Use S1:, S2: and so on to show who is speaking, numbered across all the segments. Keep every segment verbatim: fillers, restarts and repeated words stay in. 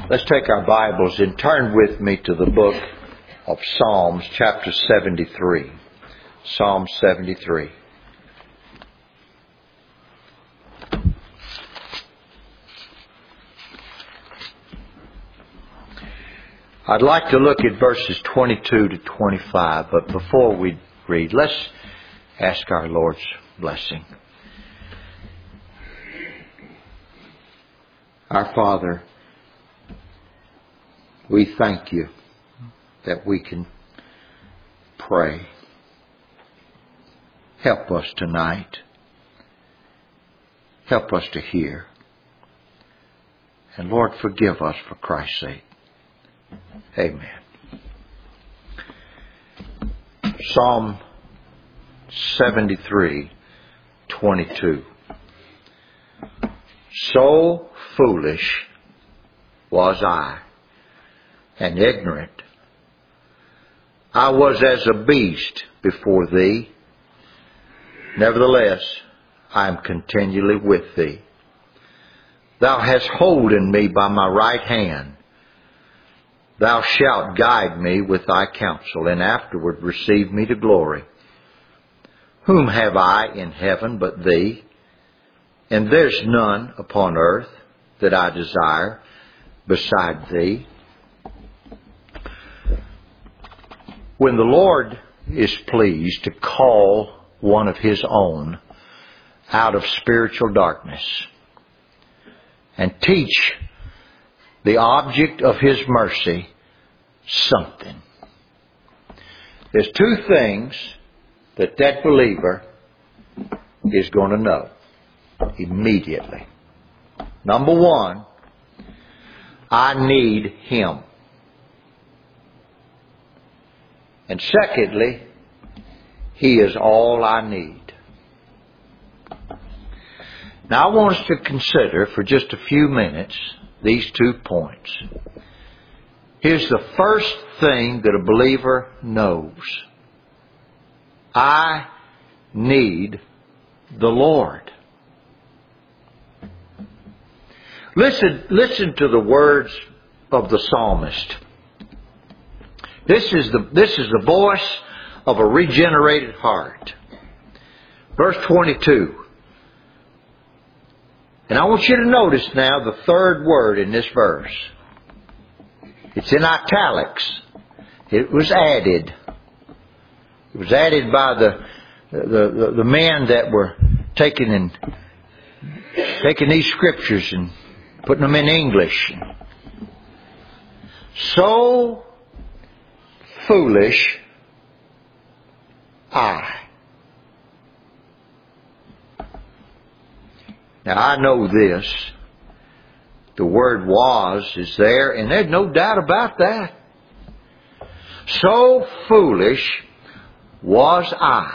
S1: Let's take our Bibles and turn with me to the book of Psalms, chapter seventy-three. Psalm seventy-three. I'd like to look at verses twenty-two to twenty-five, but before we read, let's ask our Lord's blessing. Our Father, we thank you that we can pray. Help us tonight. Help us to hear. And Lord, forgive us for Christ's sake. Amen. Psalm seventy-three, twenty-two. So foolish was I, and ignorant. I was as a beast before thee. Nevertheless, I am continually with thee. Thou hast holden me by my right hand. Thou shalt guide me with thy counsel, and afterward receive me to glory. Whom have I in heaven but thee? And there's none upon earth that I desire beside thee. When the Lord is pleased to call one of His own out of spiritual darkness and teach the object of His mercy something, there's two things that that believer is going to know immediately. Number one, I need Him. And secondly, He is all I need. Now I want us to consider for just a few minutes these two points. Here's the first thing that a believer knows. I need the Lord. Listen, listen to the words of the psalmist. This is the, this is the voice of a regenerated heart. Verse twenty-two. And I want you to notice now the third word in this verse. It's in italics. It was added. It was added by the the, the, the men that were taking and taking these scriptures and putting them in English. So foolish I. Now I know this. The word was is there, and there's no doubt about that. So foolish was I.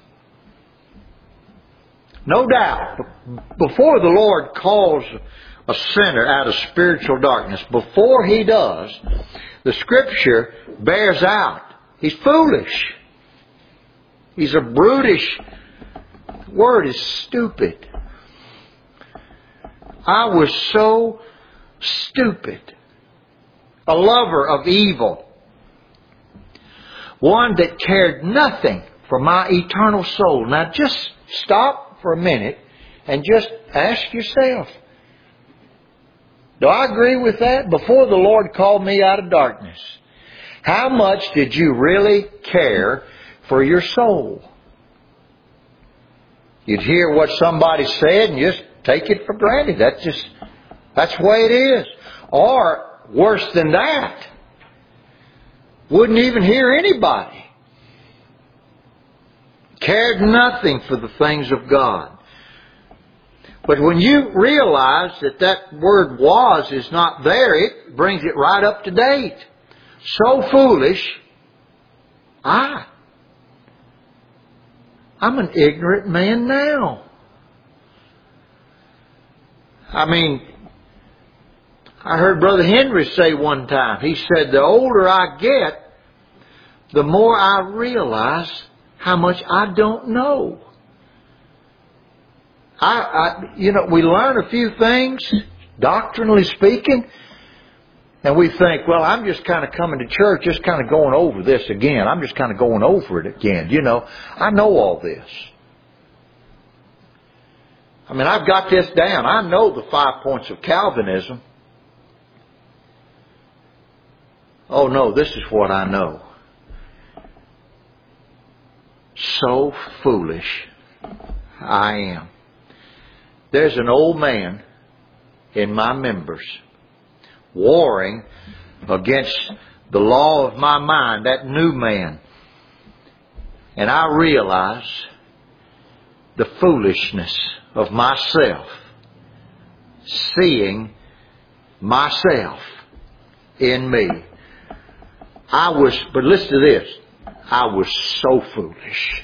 S1: No doubt. Before the Lord calls a sinner out of spiritual darkness, before He does, the Scripture bears out he's foolish. He's a brutish. The word is stupid. I was so stupid. A lover of evil. One that cared nothing for my eternal soul. Now just stop for a minute and just ask yourself, do I agree with that? Before the Lord called me out of darkness, how much did you really care for your soul? You'd hear what somebody said and just take it for granted. That's just, that's the way it is. Or, worse than that, wouldn't even hear anybody. Cared nothing for the things of God. But when you realize that that word was is not there, it brings it right up to date. So foolish, I. I'm an ignorant man now. I mean, I heard Brother Henry say one time, he said, the older I get, the more I realize how much I don't know. I, I, you know, we learn a few things, doctrinally speaking, And we think, well, I'm just kind of coming to church, just kind of going over this again. I'm just kind of going over it again. You know, I know all this. I mean, I've got this down. I know the five points of Calvinism. Oh no, this is what I know. So foolish I am. There's an old man in my members warring against the law of my mind, that new man. And I realize the foolishness of myself, seeing myself in me. I was, but listen to this, I was so foolish.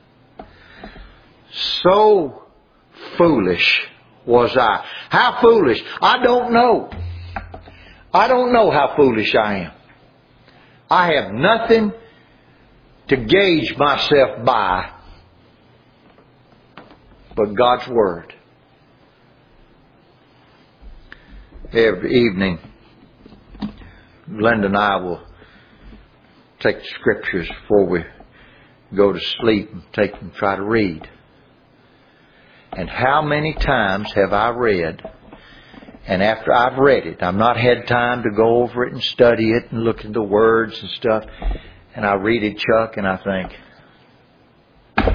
S1: So foolish was I. How foolish? I don't know. I don't know how foolish I am. I have nothing to gauge myself by but God's Word. Every evening, Glenda and I will take the Scriptures before we go to sleep and take them, try to read. And how many times have I read, and after I've read it, I've not had time to go over it and study it and look at the words and stuff, and I read it, Chuck, and I think,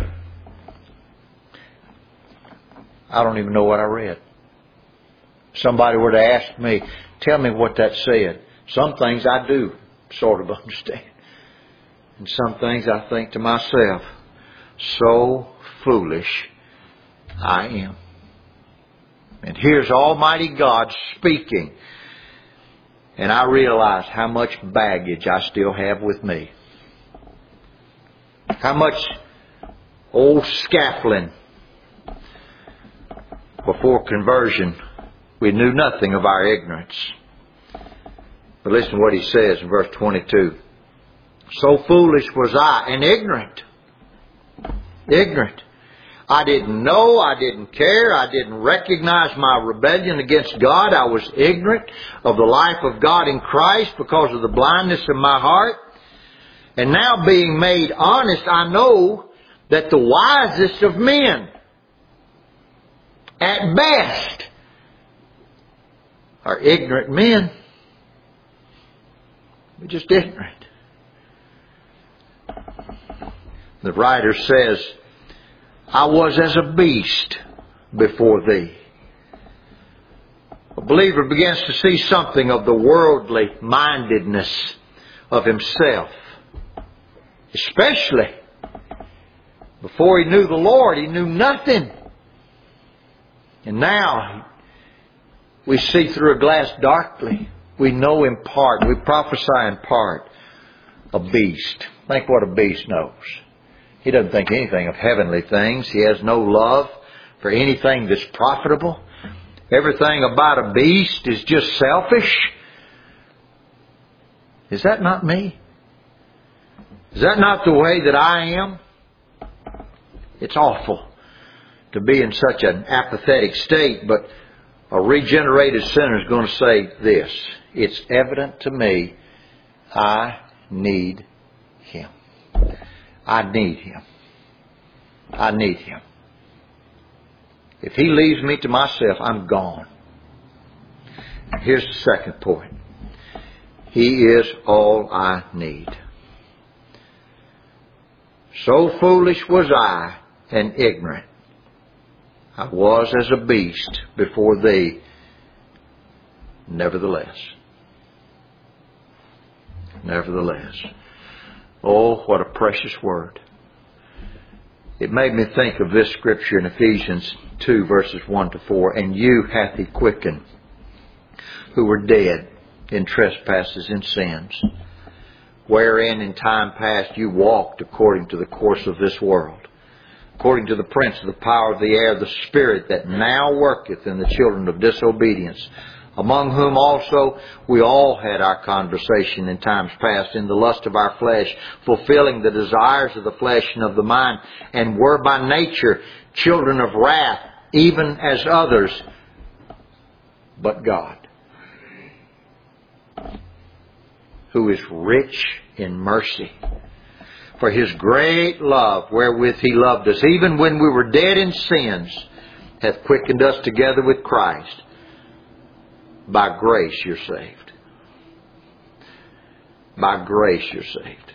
S1: I don't even know what I read. Somebody were to ask me, tell me what that said. Some things I do sort of understand. And some things I think to myself, so foolish I am. And here's Almighty God speaking. And I realize how much baggage I still have with me. How much old scaffolding. Before conversion, we knew nothing of our ignorance. But listen to what he says in verse twenty-two. So foolish was I and ignorant. Ignorant. I didn't know, I didn't care, I didn't recognize my rebellion against God. I was ignorant of the life of God in Christ because of the blindness of my heart. And now being made honest, I know that the wisest of men, at best, are ignorant men. We're just ignorant. The writer says, I was as a beast before thee. A believer begins to see something of the worldly mindedness of himself. Especially before he knew the Lord, he knew nothing. And now we see through a glass darkly. We know in part. We prophesy in part. A beast. Think what a beast knows. He doesn't think anything of heavenly things. He has no love for anything that's profitable. Everything about a beast is just selfish. Is that not me? Is that not the way that I am? It's awful to be in such an apathetic state, but a regenerated sinner is going to say this. It's evident to me I need Him. I need Him. I need Him. If He leaves me to myself, I'm gone. Here's the second point. He is all I need. So foolish was I and ignorant. I was as a beast before thee. Nevertheless. Nevertheless. Oh, what a precious word. It made me think of this scripture in Ephesians two, verses one to four. And you hath He quickened, who were dead in trespasses and sins, wherein in time past you walked according to the course of this world, according to the prince of the power of the air, the spirit that now worketh in the children of disobedience, among whom also we all had our conversation in times past in the lust of our flesh, fulfilling the desires of the flesh and of the mind, and were by nature children of wrath, even as others, but God. who is rich in mercy. For His great love wherewith He loved us, even when we were dead in sins, hath quickened us together with Christ. By grace you're saved. By grace you're saved.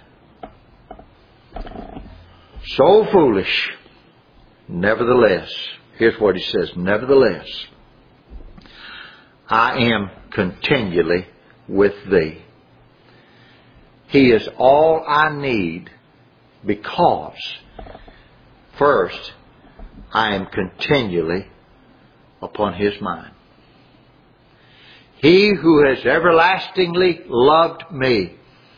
S1: So foolish. Nevertheless, here's what He says. Nevertheless, I am continually with thee. He is all I need because, first, I am continually upon His mind. He who has everlastingly loved me,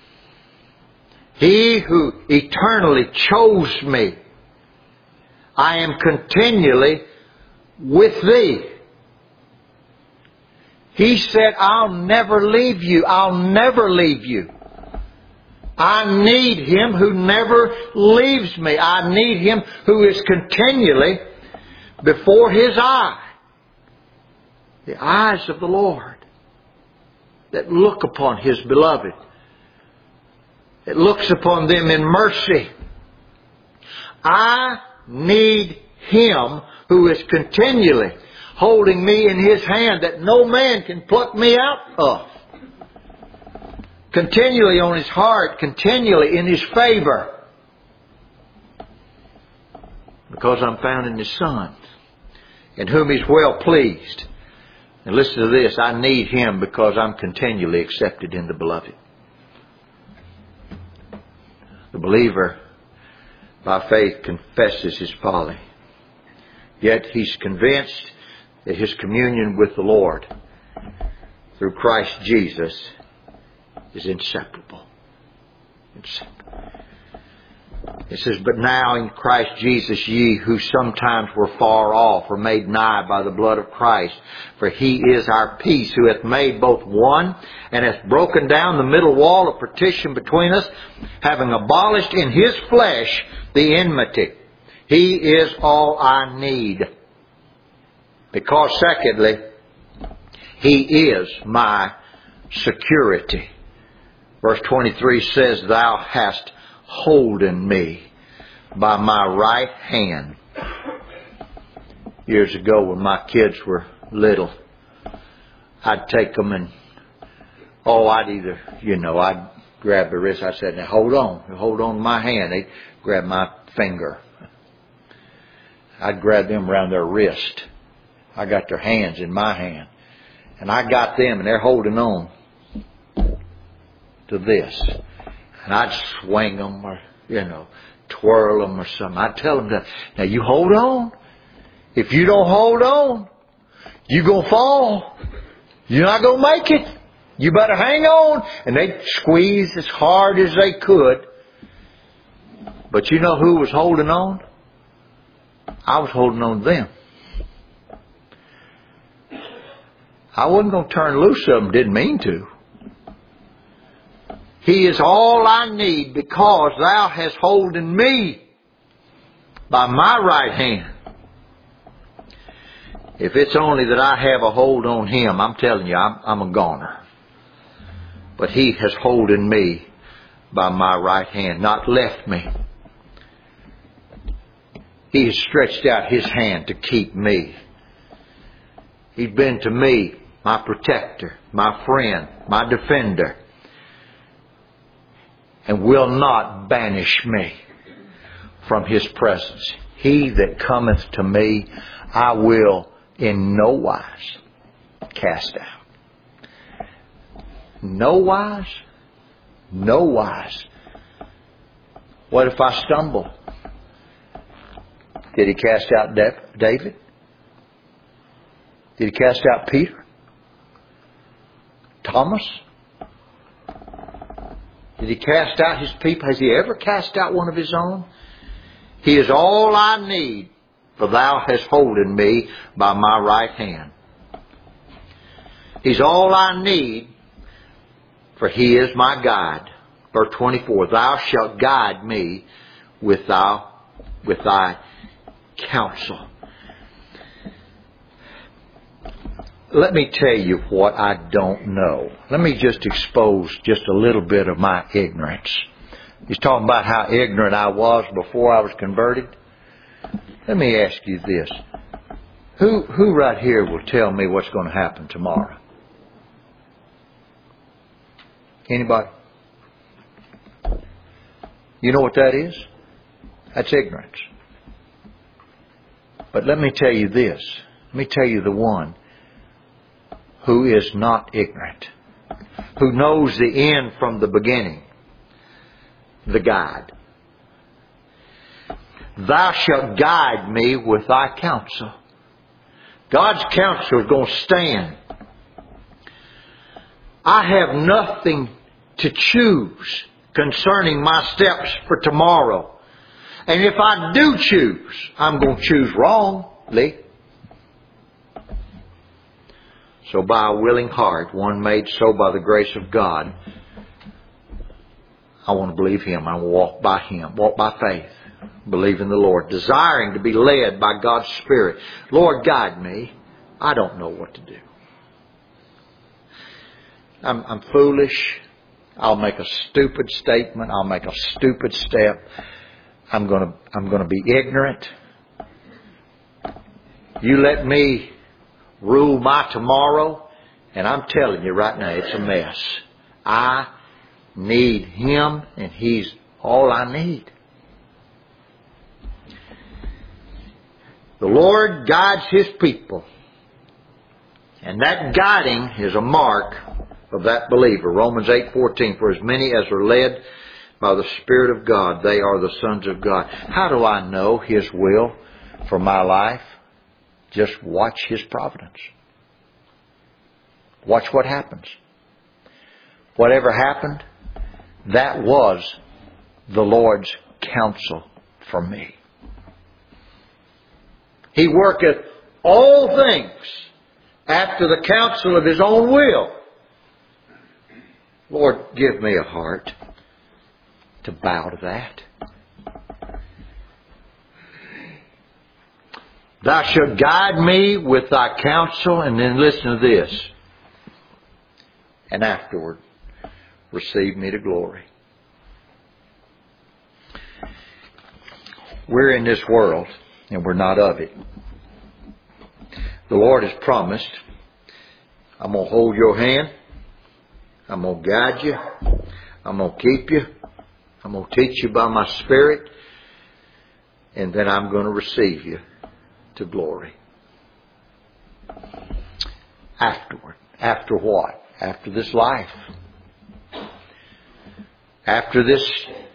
S1: He who eternally chose me, I am continually with thee. He said, I'll never leave you. I'll never leave you. I need Him who never leaves me. I need Him who is continually before His eye. The eyes of the Lord that look upon His beloved. It looks upon them in mercy. I need Him who is continually holding me in His hand that no man can pluck me out of. Continually on His heart, continually in His favor. Because I'm found in His Son, in whom He's well pleased. And listen to this, I need Him because I'm continually accepted in the Beloved. The believer, by faith, confesses his folly. Yet he's convinced that his communion with the Lord through Christ Jesus is inseparable. Inseparable. It says, but now in Christ Jesus ye who sometimes were far off are made nigh by the blood of Christ. For He is our peace, who hath made both one, and hath broken down the middle wall of partition between us, having abolished in His flesh the enmity. He is all I need. Because secondly, He is my security. Verse twenty-three says, Thou hast holden me by my right hand. Years ago when my kids were little, I'd take them and, oh, I'd either, you know, I'd grab the wrist. I said, now hold on, hold on to my hand. They'd grab my finger. I'd grab them around their wrist. I got their hands in my hand. And I got them and they're holding on to this. And I'd swing them or, you know, twirl them or something. I'd tell them that, now you hold on. If you don't hold on, you're going to fall. You're not going to make it. You better hang on. And they'd squeeze as hard as they could. But you know who was holding on? I was holding on to them. I wasn't going to turn loose of them. Didn't mean to. He is all I need because Thou hast holden me by my right hand. If it's only that I have a hold on Him, I'm telling you, I'm, I'm a goner. But He has holden me by my right hand, not left me. He has stretched out His hand to keep me. He's been to me my protector, my friend, my defender, and will not banish me from His presence. He that cometh to me, I will in no wise cast out. No wise? No wise. What if I stumble? Did He cast out David? Did He cast out Peter? Thomas? Did He cast out His people? Has He ever cast out one of His own? He is all I need, for Thou hast holden me by my right hand. He's all I need, for He is my guide. Verse twenty-four, Thou shalt guide me with, thou, with Thy counsel. let me tell you what I don't know. Let me just expose just a little bit of my ignorance. He's talking about how ignorant I was before I was converted. Let me ask you this. Who, who right here will tell me what's going to happen tomorrow? Anybody? You know what that is? That's ignorance. But let me tell you this. Let me tell you the one who is not ignorant, who knows the end from the beginning, the guide. Thou shalt guide me with thy counsel. God's counsel is going to stand. I have nothing to choose concerning my steps for tomorrow. And if I do choose, I'm going to choose wrongly. So by a willing heart, one made so by the grace of God, I want to believe Him. I want to walk by Him, walk by faith, believe in the Lord, desiring to be led by God's Spirit. Lord, guide me. I don't know what to do. I'm, I'm foolish. I'll make a stupid statement. I'll make a stupid step. I'm going to, I'm going to be ignorant. You let me rule my tomorrow, and I'm telling you right now, it's a mess. I need Him, and He's all I need. The Lord guides His people, and that guiding is a mark of that believer. Romans eight fourteen, for as many as are led by the Spirit of God, they are the sons of God. How do I know His will for my life? Just watch His providence. Watch what happens. Whatever happened, that was the Lord's counsel for me. He worketh all things after the counsel of His own will. Lord, give me a heart to bow to that. Thou shalt guide me with thy counsel, and then listen to this. And afterward, receive me to glory. We're in this world, and we're not of it. The Lord has promised, I'm going to hold your hand. I'm going to guide you. I'm going to keep you. I'm going to teach you by my Spirit. And then I'm going to receive you to glory. Afterward. After what? After this life. After this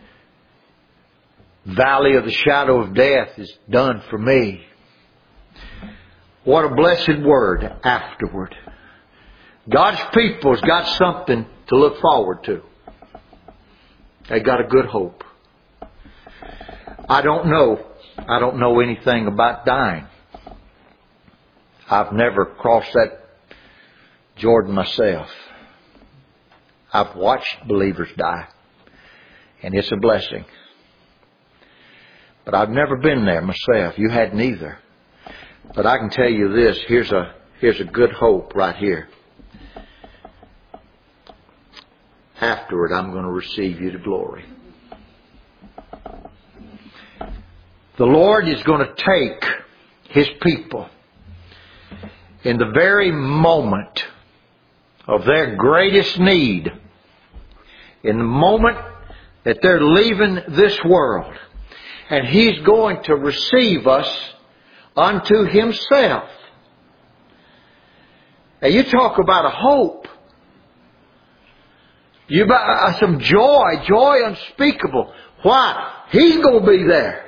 S1: valley of the shadow of death is done for me. What a blessed word, afterward. God's people's got something to look forward to. They got a good hope. I don't know. I don't know anything about dying. I've never crossed that Jordan myself. I've watched believers die, and it's a blessing. But I've never been there myself. You hadn't either. But I can tell you this. Here's a, here's a good hope right here. Afterward, I'm going to receive you to glory. The Lord is going to take His people in the very moment of their greatest need, in the moment that they're leaving this world, and He's going to receive us unto Himself. Now you talk about a hope. You got some joy, joy unspeakable. Why? He's going to be there.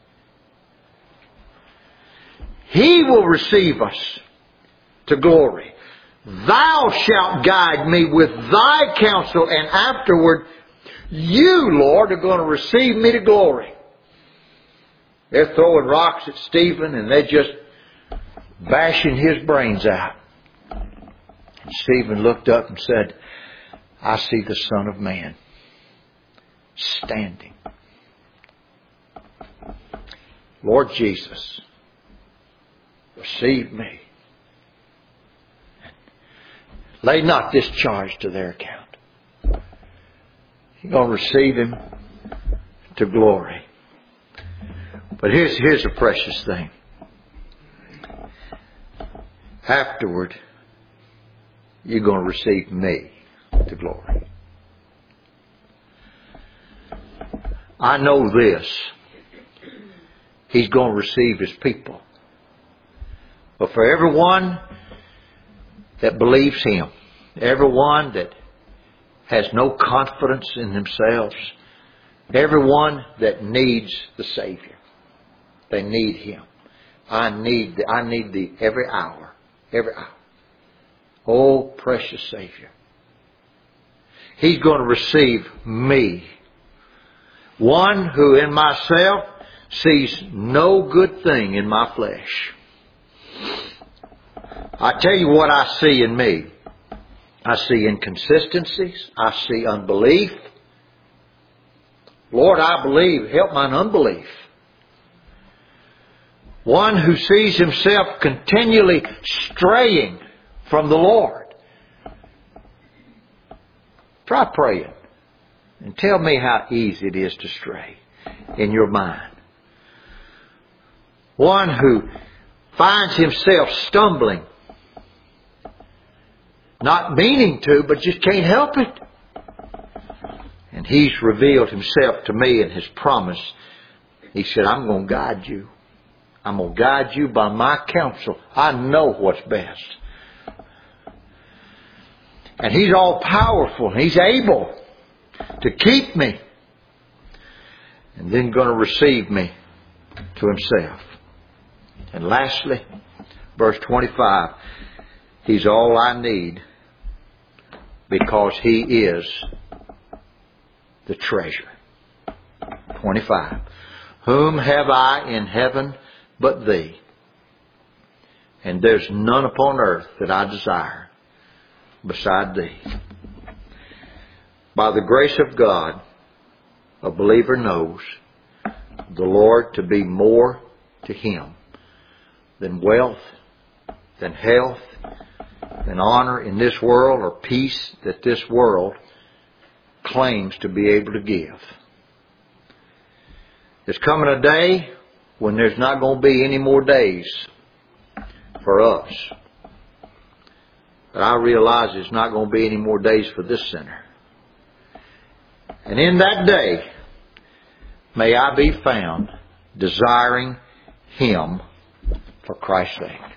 S1: He will receive us to glory. Thou shalt guide me with thy counsel, and afterward you, Lord, are going to receive me to glory. They're throwing rocks at Stephen, and they're just bashing his brains out. And Stephen looked up and said, I see the Son of Man standing. Lord Jesus, receive me and Lay not this charge to their account. You're going to receive Him to glory. But here's, here's a precious thing. Afterward, you're going to receive me to glory. I know this. He's going to receive His people. But for everyone that believes Him, everyone that has no confidence in themselves, everyone that needs the Savior, they need Him. I need the, I need Thee every hour, every hour. Oh, precious Savior. He's going to receive me. One who in myself sees no good thing in my flesh. I tell you what I see in me. I see inconsistencies. I see unbelief. Lord, I believe. Help mine unbelief. One who sees himself continually straying from the Lord. Try praying and tell me how easy it is to stray in your mind. One who finds himself stumbling, not meaning to, but just can't help it. And He's revealed Himself to me in His promise. He said, I'm going to guide you. I'm going to guide you by my counsel. I know what's best. And He's all powerful. He's able to keep me. And then going to receive me to Himself. And lastly, verse twenty-five. He's all I need because He is the treasure. twenty-five. Whom have I in heaven but Thee? And there's none upon earth that I desire beside Thee. By the grace of God, a believer knows the Lord to be more to him than wealth, than health, than honor in this world, or peace that this world claims to be able to give. There's coming a day when there's not going to be any more days for us. But I realize there's not going to be any more days for this sinner. And in that day, may I be found desiring Him for Christ's sake.